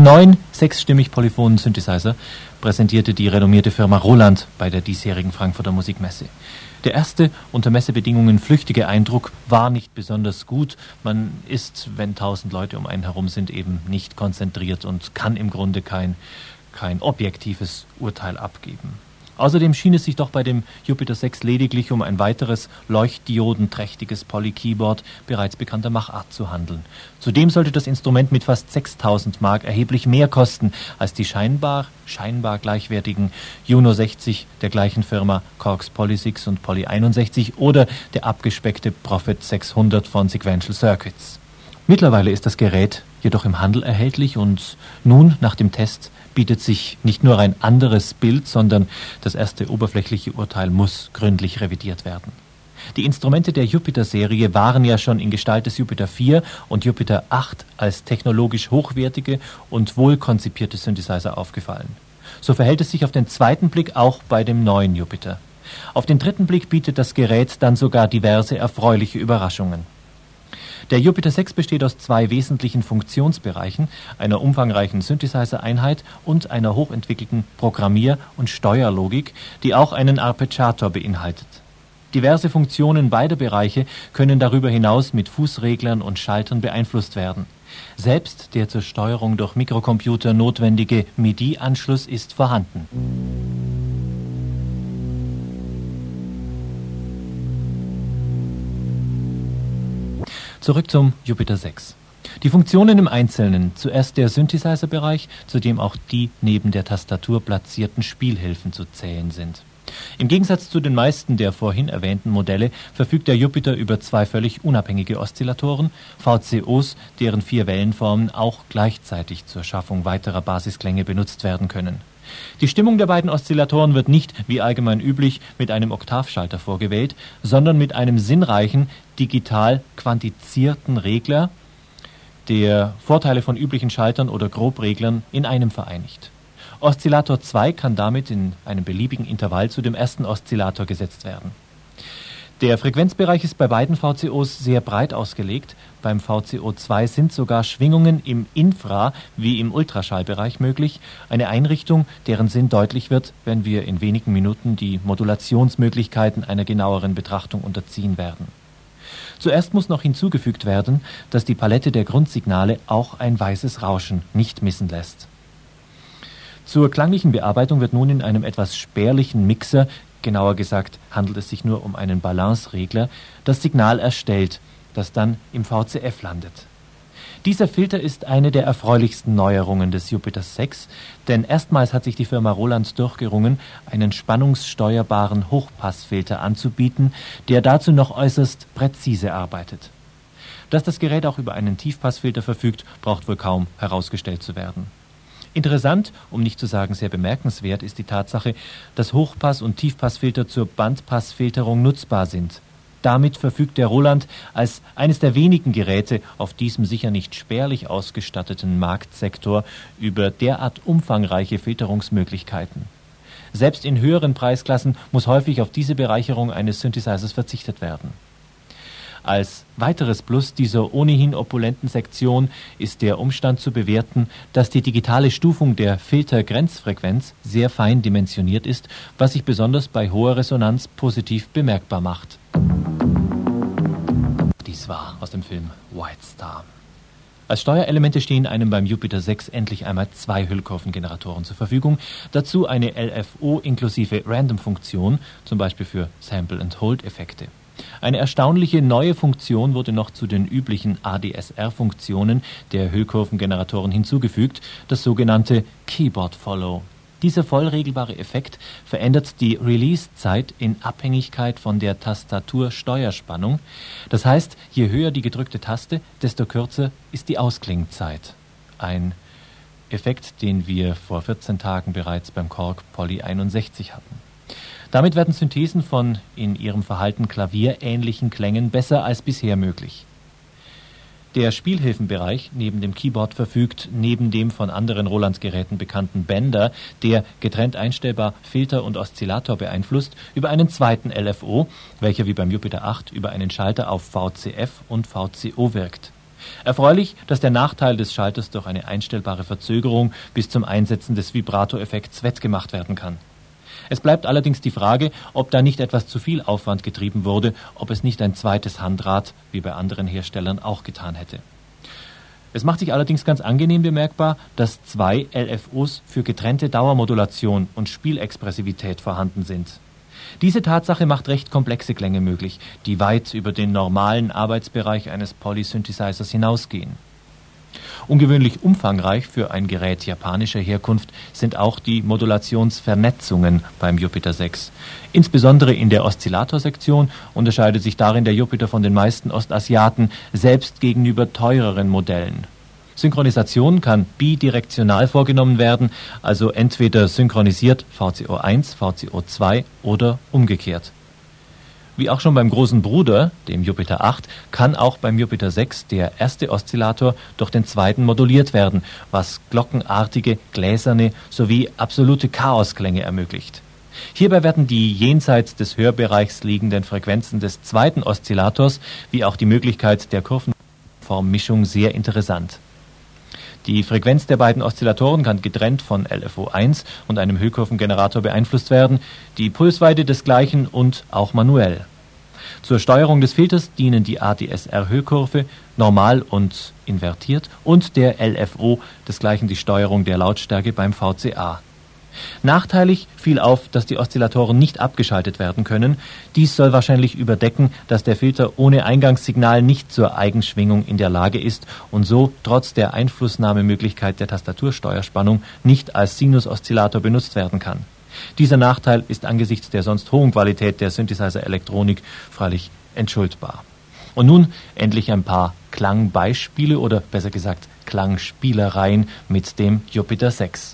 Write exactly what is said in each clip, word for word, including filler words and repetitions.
neun sechsstimmig polyphonen Synthesizer präsentierte die renommierte Firma Roland bei der diesjährigen Frankfurter Musikmesse. Der erste, unter Messebedingungen flüchtige Eindruck war nicht besonders gut. Man ist, wenn tausend Leute um einen herum sind, eben nicht konzentriert und kann im Grunde kein, kein objektives Urteil abgeben. Außerdem schien es sich doch bei dem Jupiter sechs lediglich um ein weiteres leuchtdiodenträchtiges Poly-Keyboard bereits bekannter Machart zu handeln. Zudem sollte das Instrument mit fast sechstausend Mark erheblich mehr kosten als die scheinbar, scheinbar gleichwertigen Juno sechzig der gleichen Firma Korgs Poly sechs und Poly einundsechzig oder der abgespeckte Prophet sechshundert von Sequential Circuits. Mittlerweile ist das Gerät jedoch im Handel erhältlich und nun, nach dem Test, bietet sich nicht nur ein anderes Bild, sondern das erste oberflächliche Urteil muss gründlich revidiert werden. Die Instrumente der Jupiter-Serie waren ja schon in Gestalt des Jupiter vier und Jupiter acht als technologisch hochwertige und wohl konzipierte Synthesizer aufgefallen. So verhält es sich auf den zweiten Blick auch bei dem neuen Jupiter. Auf den dritten Blick bietet das Gerät dann sogar diverse erfreuliche Überraschungen. Der Jupiter sechs besteht aus zwei wesentlichen Funktionsbereichen, einer umfangreichen Synthesizer-Einheit und einer hochentwickelten Programmier- und Steuerlogik, die auch einen Arpeggiator beinhaltet. Diverse Funktionen beider Bereiche können darüber hinaus mit Fußreglern und Schaltern beeinflusst werden. Selbst der zur Steuerung durch Mikrocomputer notwendige MIDI-Anschluss ist vorhanden. Zurück zum Jupiter sechs. Die Funktionen im Einzelnen, zuerst der Synthesizer-Bereich, zu dem auch die neben der Tastatur platzierten Spielhilfen zu zählen sind. Im Gegensatz zu den meisten der vorhin erwähnten Modelle verfügt der Jupiter über zwei völlig unabhängige Oszillatoren, V C Os, deren vier Wellenformen auch gleichzeitig zur Schaffung weiterer Basisklänge benutzt werden können. Die Stimmung der beiden Oszillatoren wird nicht, wie allgemein üblich, mit einem Oktavschalter vorgewählt, sondern mit einem sinnreichen, digital quantizierten Regler, der Vorteile von üblichen Schaltern oder Grobreglern in einem vereinigt. Oszillator zwei kann damit in einem beliebigen Intervall zu dem ersten Oszillator gesetzt werden. Der Frequenzbereich ist bei beiden V C Os sehr breit ausgelegt. Beim V C O zwei sind sogar Schwingungen im Infra- wie im Ultraschallbereich möglich, eine Einrichtung, deren Sinn deutlich wird, wenn wir in wenigen Minuten die Modulationsmöglichkeiten einer genaueren Betrachtung unterziehen werden. Zuerst muss noch hinzugefügt werden, dass die Palette der Grundsignale auch ein weißes Rauschen nicht missen lässt. Zur klanglichen Bearbeitung wird nun in einem etwas spärlichen Mixer, genauer gesagt handelt es sich nur um einen Balanceregler, das Signal erstellt, das dann im V C F landet. Dieser Filter ist eine der erfreulichsten Neuerungen des Jupiter sechs, denn erstmals hat sich die Firma Roland durchgerungen, einen spannungssteuerbaren Hochpassfilter anzubieten, der dazu noch äußerst präzise arbeitet. Dass das Gerät auch über einen Tiefpassfilter verfügt, braucht wohl kaum herausgestellt zu werden. Interessant, um nicht zu sagen sehr bemerkenswert, ist die Tatsache, dass Hochpass- und Tiefpassfilter zur Bandpassfilterung nutzbar sind. Damit verfügt der Roland als eines der wenigen Geräte auf diesem sicher nicht spärlich ausgestatteten Marktsektor über derart umfangreiche Filterungsmöglichkeiten. Selbst in höheren Preisklassen muss häufig auf diese Bereicherung eines Synthesizers verzichtet werden. Als weiteres Plus dieser ohnehin opulenten Sektion ist der Umstand zu bewerten, dass die digitale Stufung der Filtergrenzfrequenz sehr fein dimensioniert ist, was sich besonders bei hoher Resonanz positiv bemerkbar macht. Dies war aus dem Film White Star. Als Steuerelemente stehen einem beim Jupiter sechs endlich einmal zwei Hüllkurvengeneratoren zur Verfügung, dazu eine L F O inklusive Random-Funktion, zum Beispiel für Sample-and-Hold-Effekte. Eine erstaunliche neue Funktion wurde noch zu den üblichen A D S R-Funktionen der Hüllkurvengeneratoren hinzugefügt, das sogenannte Keyboard Follow. Dieser vollregelbare Effekt verändert die Release-Zeit in Abhängigkeit von der Tastatursteuerspannung. Das heißt, je höher die gedrückte Taste, desto kürzer ist die Ausklingzeit. Ein Effekt, den wir vor vierzehn Tagen bereits beim Korg Poly einundsechzig hatten. Damit werden Synthesen von in ihrem Verhalten klavierähnlichen Klängen besser als bisher möglich. Der Spielhilfenbereich neben dem Keyboard verfügt neben dem von anderen Roland-Geräten bekannten Bender, der getrennt einstellbar Filter und Oszillator beeinflusst, über einen zweiten L F O, welcher wie beim Jupiter acht über einen Schalter auf V C F und V C O wirkt. Erfreulich, dass der Nachteil des Schalters durch eine einstellbare Verzögerung bis zum Einsetzen des Vibrato-Effekts wettgemacht werden kann. Es bleibt allerdings die Frage, ob da nicht etwas zu viel Aufwand getrieben wurde, ob es nicht ein zweites Handrad, wie bei anderen Herstellern, auch getan hätte. Es macht sich allerdings ganz angenehm bemerkbar, dass zwei L F Os für getrennte Dauermodulation und Spielexpressivität vorhanden sind. Diese Tatsache macht recht komplexe Klänge möglich, die weit über den normalen Arbeitsbereich eines Polysynthesizers hinausgehen. Ungewöhnlich umfangreich für ein Gerät japanischer Herkunft sind auch die Modulationsvernetzungen beim Jupiter sechs. Insbesondere in der Oszillatorsektion unterscheidet sich darin der Jupiter von den meisten Ostasiaten, selbst gegenüber teureren Modellen. Synchronisation kann bidirektional vorgenommen werden, also entweder synchronisiert V C O eins, V C O zwei oder umgekehrt. Wie auch schon beim großen Bruder, dem Jupiter acht, kann auch beim Jupiter sechs der erste Oszillator durch den zweiten moduliert werden, was glockenartige, gläserne sowie absolute Chaosklänge ermöglicht. Hierbei werden die jenseits des Hörbereichs liegenden Frequenzen des zweiten Oszillators wie auch die Möglichkeit der Kurvenformmischung sehr interessant. Die Frequenz der beiden Oszillatoren kann getrennt von L F O eins und einem Hüllkurvengenerator beeinflusst werden, die Pulsweite desgleichen und auch manuell. Zur Steuerung des Filters dienen die A D S R-Hüllkurve, normal und invertiert, und der L F O, desgleichen die Steuerung der Lautstärke beim V C A. Nachteilig fiel auf, dass die Oszillatoren nicht abgeschaltet werden können. Dies soll wahrscheinlich überdecken, dass der Filter ohne Eingangssignal nicht zur Eigenschwingung in der Lage ist und so trotz der Einflussnahmemöglichkeit der Tastatursteuerspannung nicht als Sinus-Oszillator benutzt werden kann. Dieser Nachteil ist angesichts der sonst hohen Qualität der Synthesizer-Elektronik freilich entschuldbar. Und nun endlich ein paar Klangbeispiele oder besser gesagt Klangspielereien mit dem Jupiter sechs.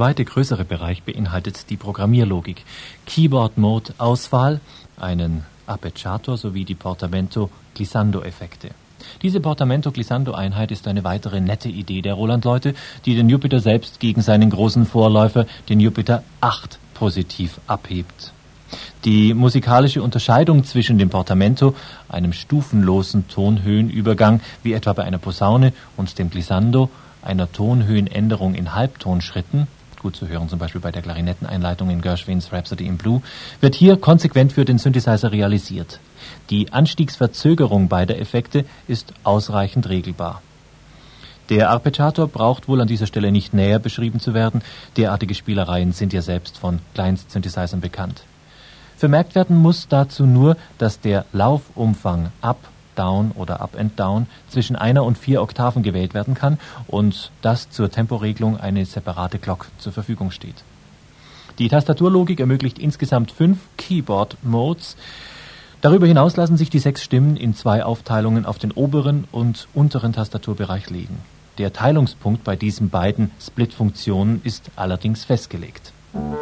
zweite größere Bereich beinhaltet die Programmierlogik. Keyboard-Mode-Auswahl, einen Arpeggiator sowie die Portamento-Glissando-Effekte. Diese Portamento-Glissando-Einheit ist eine weitere nette Idee der Roland-Leute, die den Jupiter selbst gegen seinen großen Vorläufer, den Jupiter acht, positiv abhebt. Die musikalische Unterscheidung zwischen dem Portamento, einem stufenlosen Tonhöhenübergang, wie etwa bei einer Posaune, und dem Glissando, einer Tonhöhenänderung in Halbtonschritten, gut zu hören zum Beispiel bei der Klarinetteneinleitung in Gershwins Rhapsody in Blue, wird hier konsequent für den Synthesizer realisiert. Die Anstiegsverzögerung beider Effekte ist ausreichend regelbar. Der Arpeggiator braucht wohl an dieser Stelle nicht näher beschrieben zu werden, derartige Spielereien sind ja selbst von Kleinst-Synthesizern bekannt. Vermerkt werden muss dazu nur, dass der Laufumfang Up, Down oder Up and Down zwischen einer und vier Oktaven gewählt werden kann und dass zur Temporegelung eine separate Glock zur Verfügung steht. Die Tastaturlogik ermöglicht insgesamt fünf Keyboard-Modes. Darüber hinaus lassen sich die sechs Stimmen in zwei Aufteilungen auf den oberen und unteren Tastaturbereich legen. Der Teilungspunkt bei diesen beiden Split-Funktionen ist allerdings festgelegt.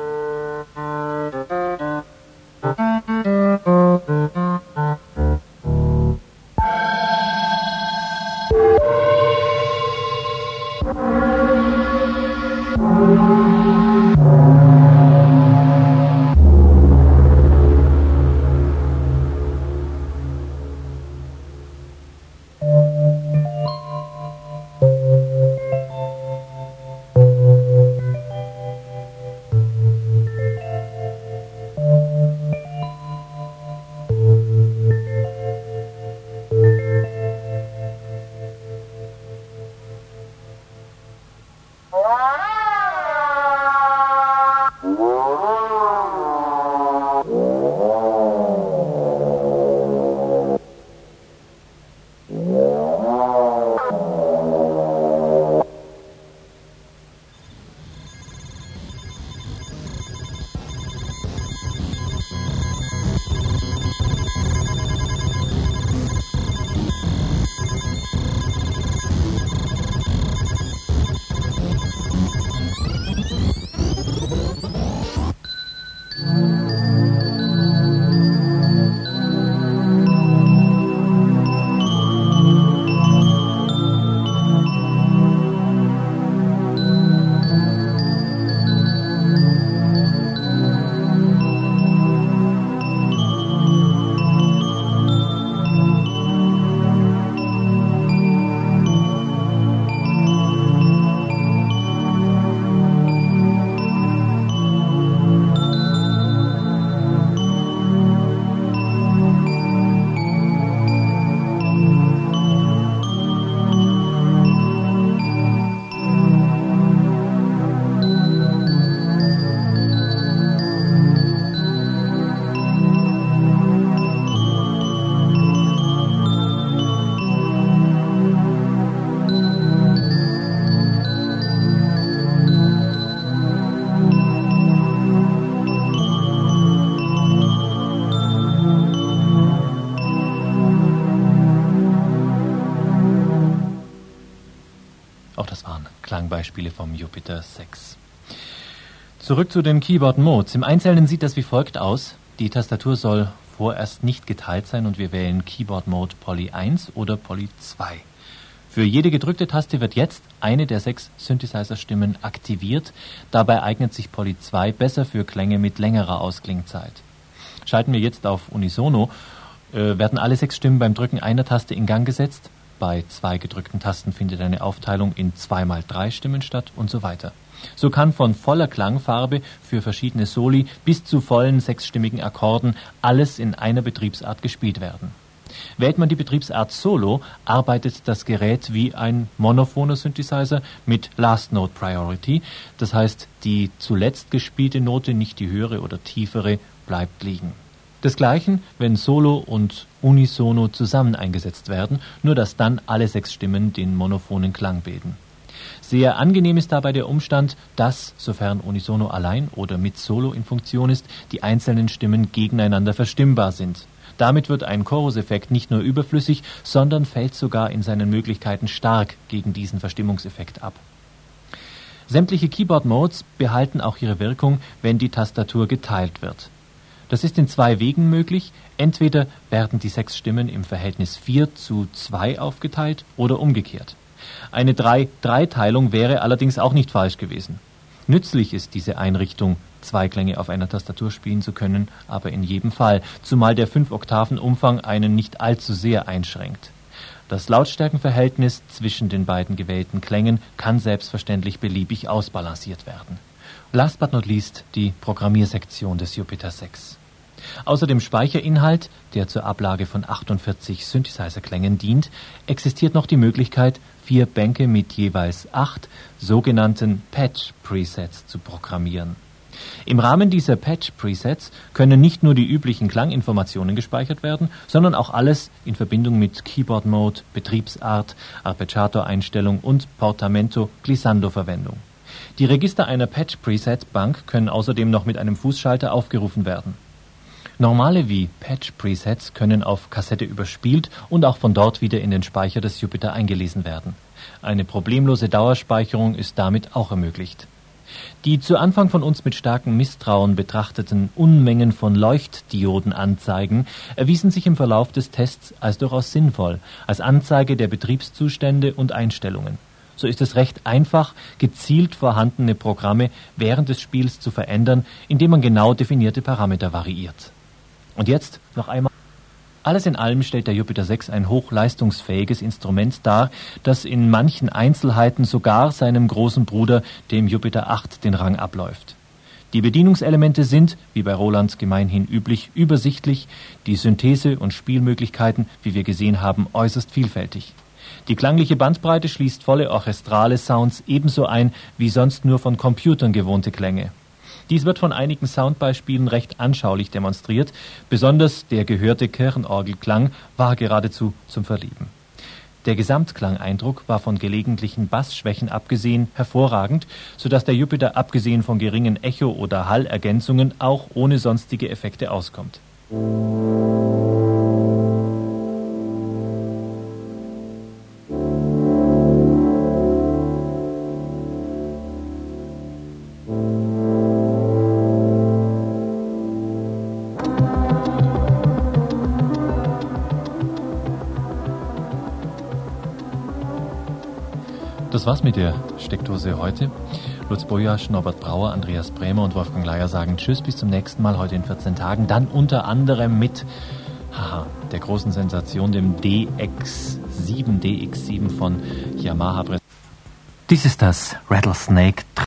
Beispiele vom Jupiter sechs. Zurück zu den Keyboard-Modes. Im Einzelnen sieht das wie folgt aus. Die Tastatur soll vorerst nicht geteilt sein und wir wählen Keyboard-Mode Poly eins oder Poly zwei. Für jede gedrückte Taste wird jetzt eine der sechs Synthesizer-Stimmen aktiviert. Dabei eignet sich Poly zwei besser für Klänge mit längerer Ausklingzeit. Schalten wir jetzt auf Unisono, äh, werden alle sechs Stimmen beim Drücken einer Taste in Gang gesetzt. Bei zwei gedrückten Tasten findet eine Aufteilung in zwei mal drei Stimmen statt und so weiter. So kann von voller Klangfarbe für verschiedene Soli bis zu vollen sechsstimmigen Akkorden alles in einer Betriebsart gespielt werden. Wählt man die Betriebsart Solo, arbeitet das Gerät wie ein monophoner Synthesizer mit Last Note Priority. Das heißt, die zuletzt gespielte Note, nicht die höhere oder tiefere, bleibt liegen. Desgleichen, wenn Solo und Unisono zusammen eingesetzt werden, nur dass dann alle sechs Stimmen den monophonen Klang bilden. Sehr angenehm ist dabei der Umstand, dass, sofern Unisono allein oder mit Solo in Funktion ist, die einzelnen Stimmen gegeneinander verstimmbar sind. Damit wird ein Choruseffekt nicht nur überflüssig, sondern fällt sogar in seinen Möglichkeiten stark gegen diesen Verstimmungseffekt ab. Sämtliche Keyboard-Modes behalten auch ihre Wirkung, wenn die Tastatur geteilt wird. Das ist in zwei Wegen möglich. Entweder werden die sechs Stimmen im Verhältnis vier zu zwei aufgeteilt oder umgekehrt. Eine drei drei Teilung wäre allerdings auch nicht falsch gewesen. Nützlich ist diese Einrichtung, zwei Klänge auf einer Tastatur spielen zu können, aber in jedem Fall, zumal der fünf Oktaven Umfang einen nicht allzu sehr einschränkt. Das Lautstärkenverhältnis zwischen den beiden gewählten Klängen kann selbstverständlich beliebig ausbalanciert werden. Last but not least die Programmiersektion des Jupiter sechs. Außer dem Speicherinhalt, der zur Ablage von achtundvierzig Synthesizer-Klängen dient, existiert noch die Möglichkeit, vier Bänke mit jeweils acht sogenannten Patch-Presets zu programmieren. Im Rahmen dieser Patch-Presets können nicht nur die üblichen Klanginformationen gespeichert werden, sondern auch alles in Verbindung mit Keyboard-Mode, Betriebsart, Arpeggiator-Einstellung und Portamento-Glissando-Verwendung. Die Register einer Patch-Preset-Bank können außerdem noch mit einem Fußschalter aufgerufen werden. Normale wie Patch-Presets können auf Kassette überspielt und auch von dort wieder in den Speicher des Jupiter eingelesen werden. Eine problemlose Dauerspeicherung ist damit auch ermöglicht. Die zu Anfang von uns mit starkem Misstrauen betrachteten Unmengen von Leuchtdiodenanzeigen erwiesen sich im Verlauf des Tests als durchaus sinnvoll, als Anzeige der Betriebszustände und Einstellungen. So ist es recht einfach, gezielt vorhandene Programme während des Spiels zu verändern, indem man genau definierte Parameter variiert. Und jetzt noch einmal. Alles in allem stellt der Jupiter sechs ein hochleistungsfähiges Instrument dar, das in manchen Einzelheiten sogar seinem großen Bruder, dem Jupiter acht, den Rang abläuft. Die Bedienungselemente sind, wie bei Roland gemeinhin üblich, übersichtlich, die Synthese und Spielmöglichkeiten, wie wir gesehen haben, äußerst vielfältig. Die klangliche Bandbreite schließt volle orchestrale Sounds ebenso ein wie sonst nur von Computern gewohnte Klänge. Dies wird von einigen Soundbeispielen recht anschaulich demonstriert, besonders der gehörte Kirchenorgelklang war geradezu zum Verlieben. Der Gesamtklangeindruck war von gelegentlichen Bassschwächen abgesehen hervorragend, sodass der Jupiter abgesehen von geringen Echo- oder Hallergänzungen auch ohne sonstige Effekte auskommt. Das war's mit der Steckdose heute. Lutz Bojasch, Norbert Brauer, Andreas Brämer und Wolfgang Leier sagen Tschüss, bis zum nächsten Mal, heute in vierzehn Tagen. Dann unter anderem mit haha, der großen Sensation, dem D X sieben, D X sieben von Yamaha. Dies ist das Rattlesnake